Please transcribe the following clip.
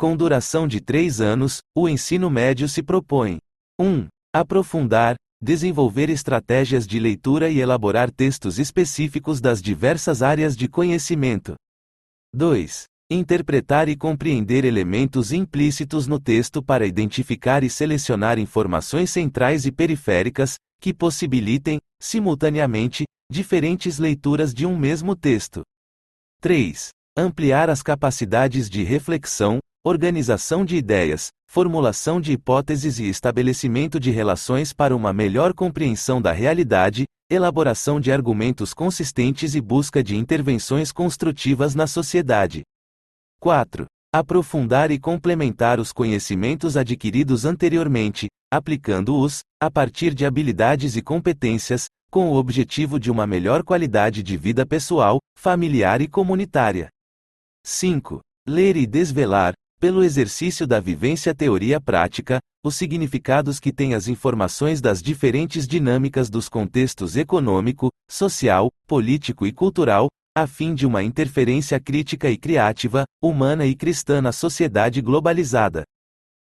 Com duração de 3 anos, o ensino médio se propõe: 1. Aprofundar, desenvolver estratégias de leitura e elaborar textos específicos das diversas áreas de conhecimento. 2. Interpretar e compreender elementos implícitos no texto para identificar e selecionar informações centrais e periféricas, que possibilitem, simultaneamente, diferentes leituras de um mesmo texto. 3. Ampliar as capacidades de reflexão, organização de ideias, formulação de hipóteses e estabelecimento de relações para uma melhor compreensão da realidade, elaboração de argumentos consistentes e busca de intervenções construtivas na sociedade. 4. Aprofundar e complementar os conhecimentos adquiridos anteriormente, aplicando-os, a partir de habilidades e competências, com o objetivo de uma melhor qualidade de vida pessoal, familiar e comunitária. 5. Ler e desvelar, pelo exercício da vivência teoria-prática, os significados que têm as informações das diferentes dinâmicas dos contextos econômico, social, político e cultural, a fim de uma interferência crítica e criativa, humana e cristã na sociedade globalizada.